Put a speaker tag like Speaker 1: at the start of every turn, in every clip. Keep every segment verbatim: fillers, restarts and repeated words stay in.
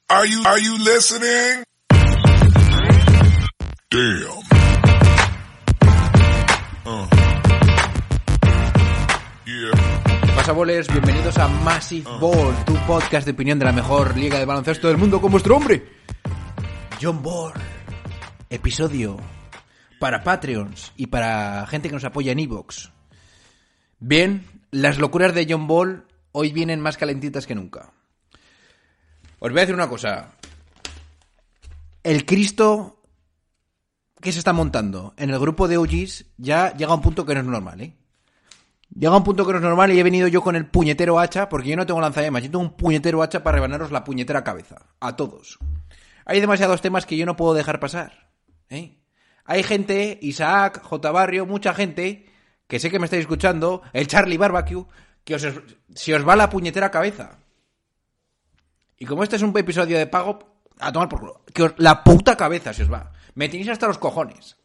Speaker 1: Are you, are you listening? Damn. Uh. Yeah.
Speaker 2: Pasaboles, bienvenidos a Massive uh. Ball, tu podcast de opinión de la mejor liga de baloncesto del mundo con vuestro hombre, John Ball. Episodio para Patreons y para gente que nos apoya en iVoox. Bien, las locuras de John Ball hoy vienen más calentitas que nunca. Os voy a decir una cosa. El Cristo que se está montando en el grupo de O Gs ya llega a un punto que no es normal, ¿eh? Llega a un punto que no es normal y he venido yo con el puñetero hacha, porque yo no tengo lanzallamas, yo tengo un puñetero hacha para rebanaros la puñetera cabeza. A todos. Hay demasiados temas que yo no puedo dejar pasar, ¿eh? Hay gente, Isaac, J. Barrio, mucha gente, que sé que me estáis escuchando, el Charlie Barbecue, que os, si os va la puñetera cabeza. Y como este es un episodio de pago, a tomar por culo. Que os, la puta cabeza se os va. Me tenéis hasta los cojones.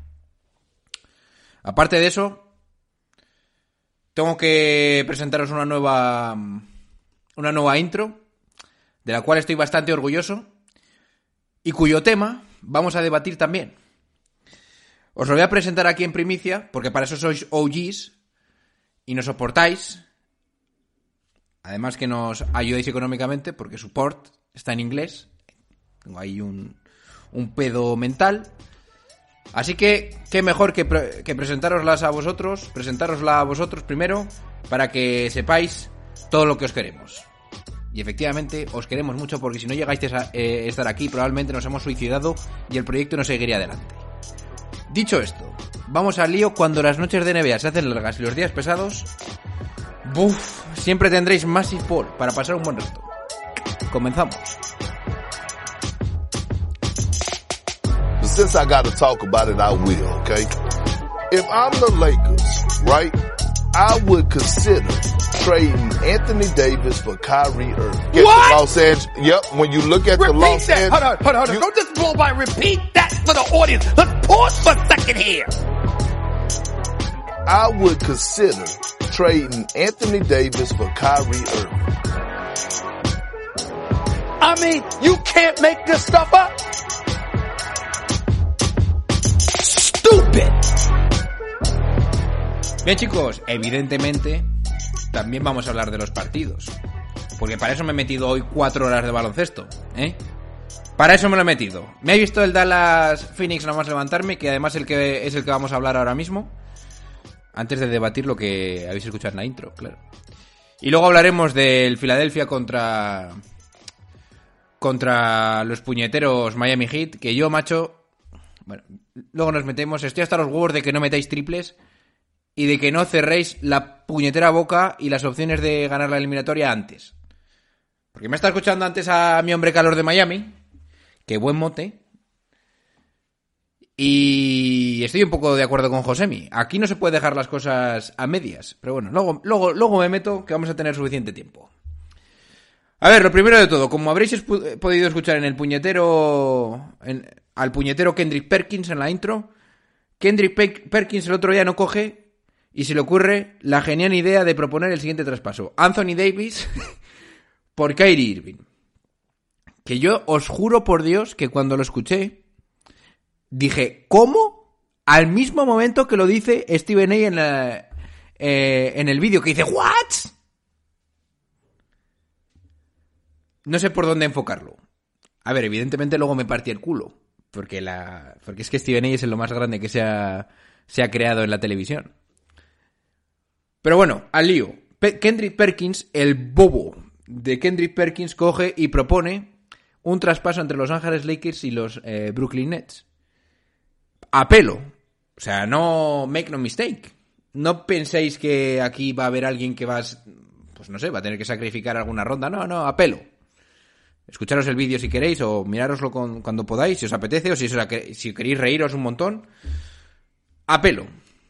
Speaker 2: Aparte de eso, tengo que presentaros una nueva, una nueva intro, de la cual estoy bastante orgulloso, y cuyo tema vamos a debatir también. Os lo voy a presentar aquí en primicia, porque para eso sois O Gs, y nos soportáis. Además que nos ayudáis económicamente, porque support está en inglés. Tengo ahí un, un pedo mental. Así que, qué mejor que, pre- que presentároslas a vosotros, presentárosla a vosotros primero, para que sepáis todo lo que os queremos. Y efectivamente, os queremos mucho, porque si no llegáis a eh, estar aquí, probablemente nos hemos suicidado y el proyecto no seguiría adelante. Dicho esto, vamos al lío. Cuando las noches de N B A se hacen largas y los días pesados, ¡buf! Siempre tendréis Massive Ball para pasar un buen rato. Comenzamos.
Speaker 1: Since I gotta talk about it, I will, okay? If I'm the Lakers, right, I would consider trading Anthony Davis for Kyrie Irving. Get
Speaker 3: What?
Speaker 1: The Los Angeles, yep, when you look at
Speaker 3: Repeat
Speaker 1: the Los
Speaker 3: that.
Speaker 1: Angeles...
Speaker 3: Hold on, hold on, hold on.
Speaker 1: you-
Speaker 3: Don't just blow by. Repeat that for the audience. Let's pause for a second here.
Speaker 1: I would consider trading Anthony Davis for Kyrie Irving.
Speaker 3: I mean, you can't make this stuff up. Stupid.
Speaker 2: Bien, chicos, evidentemente también vamos a hablar de los partidos, porque para eso me he metido hoy cuatro horas de baloncesto, ¿eh? Para eso me lo he metido. Me he visto el Dallas Phoenix nada más levantarme, que además el que es el que vamos a hablar ahora mismo, antes de debatir lo que habéis escuchado en la intro, claro. Y luego hablaremos del Philadelphia contra contra los puñeteros Miami Heat, que yo, macho, bueno, luego nos metemos. Estoy hasta los huevos de que no metáis triples y de que no cerréis la puñetera boca y las opciones de ganar la eliminatoria antes. Porque me está escuchando antes a mi hombre calor de Miami, que buen mote, y estoy un poco de acuerdo con Josemi. Aquí no se puede dejar las cosas a medias, pero bueno, luego, luego, luego me meto, que vamos a tener suficiente tiempo. A ver, lo primero de todo, como habréis espu- podido escuchar en el puñetero, en, al puñetero Kendrick Perkins en la intro, Kendrick Pe- Perkins el otro día no coge y se le ocurre la genial idea de proponer el siguiente traspaso: Anthony Davis por Kyrie Irving. Que yo os juro por Dios que cuando lo escuché dije, ¿cómo? Al mismo momento que lo dice Stephen A. en, la, eh, en el vídeo, que dice, ¿what? No sé por dónde enfocarlo. A ver, evidentemente luego me partí el culo, porque la porque es que Stephen A. es lo más grande que se ha, se ha creado en la televisión. Pero bueno, al lío. Pe- Kendrick Perkins, el bobo de Kendrick Perkins, coge y propone un traspaso entre Los Ángeles Lakers y los eh, Brooklyn Nets. A pelo. O sea, no make no mistake. No penséis que aquí va a haber alguien que va a, pues no sé, va a tener que sacrificar alguna ronda. No, no, a pelo. Escucharos el vídeo si queréis, o mirároslo con, cuando podáis, si os apetece, o si, os, si queréis reíros un montón. A pelo.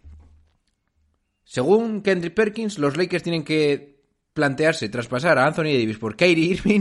Speaker 2: Según Kendrick Perkins, los Lakers tienen que plantearse traspasar a Anthony Davis por Kyrie Irving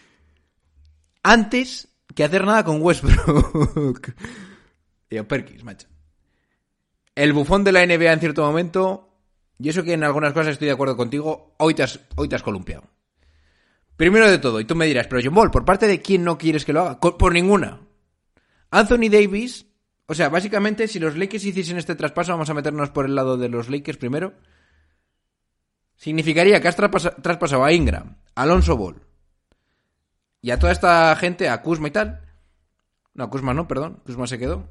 Speaker 2: antes que hacer nada con Westbrook. Tío, Perkins, macho. El bufón de la N B A en cierto momento, y eso que en algunas cosas estoy de acuerdo contigo, hoy te has, hoy te has columpiado. Primero de todo, y tú me dirás, pero John Ball, ¿por parte de quién no quieres que lo haga? Por ninguna. Anthony Davis, o sea, básicamente, si los Lakers hiciesen este traspaso, vamos a meternos por el lado de los Lakers primero, significaría que has traspasa- traspasado a Ingram, a Alonso Ball, y a toda esta gente, a Kuzma y tal. No, Kuzma no, perdón, Kuzma se quedó.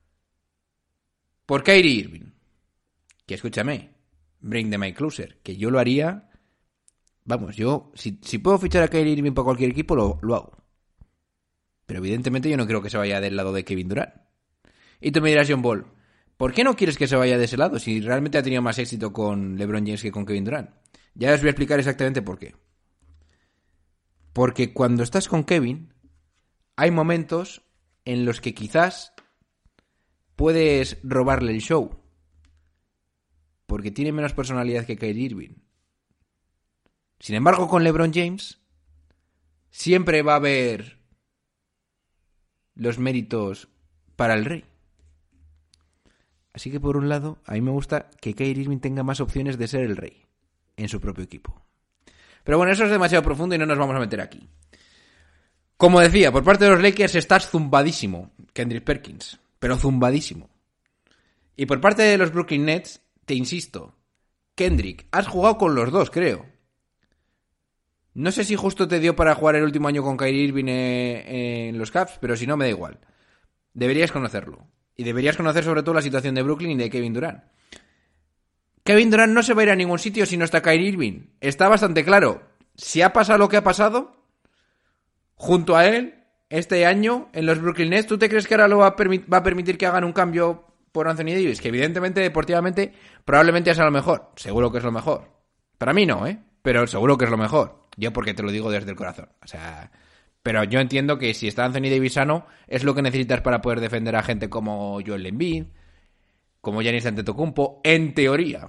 Speaker 2: Por Kyrie Irving. Que escúchame, bring the mic closer, que yo lo haría. Vamos, yo, si, si puedo fichar a Kyrie Irving para cualquier equipo, lo, lo hago. Pero evidentemente yo no creo que se vaya del lado de Kevin Durant. Y tú me dirás, John Ball, ¿por qué no quieres que se vaya de ese lado si realmente ha tenido más éxito con LeBron James que con Kevin Durant? Ya os voy a explicar exactamente por qué. Porque cuando estás con Kevin, hay momentos en los que quizás puedes robarle el show. Porque tiene menos personalidad que Kyrie Irving. Sin embargo, con LeBron James siempre va a haber los méritos para el rey. Así que por un lado, a mí me gusta que Kyrie Irving tenga más opciones de ser el rey en su propio equipo. Pero bueno, eso es demasiado profundo y no nos vamos a meter aquí. Como decía, por parte de los Lakers estás zumbadísimo, Kendrick Perkins, pero zumbadísimo. Y por parte de los Brooklyn Nets, te insisto, Kendrick, has jugado con los dos, creo. No sé si justo te dio para jugar el último año con Kyrie Irving en los Cavs, pero si no, me da igual. Deberías conocerlo. Y deberías conocer sobre todo la situación de Brooklyn y de Kevin Durant. Kevin Durant no se va a ir a ningún sitio si no está Kyrie Irving. Está bastante claro. Si ha pasado lo que ha pasado, junto a él, este año, en los Brooklyn Nets, ¿tú te crees que ahora lo va a, permi- va a permitir que hagan un cambio por Anthony Davis? Que evidentemente, deportivamente, probablemente sea lo mejor. Seguro que es lo mejor. Para mí no, ¿eh? Pero seguro que es lo mejor. Yo porque te lo digo desde el corazón. O sea, pero yo entiendo que si está Anthony Davis sano, es lo que necesitas para poder defender a gente como Joel Embiid, como Giannis Antetokounmpo, en teoría.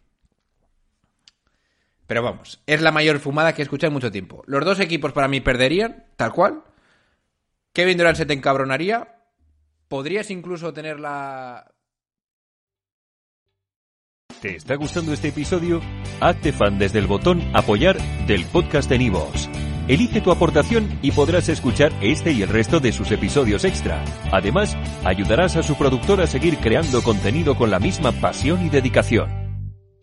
Speaker 2: Pero vamos, es la mayor fumada que he escuchado en mucho tiempo. Los dos equipos para mí perderían, tal cual. Kevin Durant se te encabronaría. Podrías incluso tener la...
Speaker 4: ¿Te está gustando este episodio? Hazte fan desde el botón Apoyar del podcast de Nivos. Elige tu aportación y podrás escuchar este y el resto de sus episodios extra. Además, ayudarás a su productor a seguir creando contenido con la misma pasión y dedicación.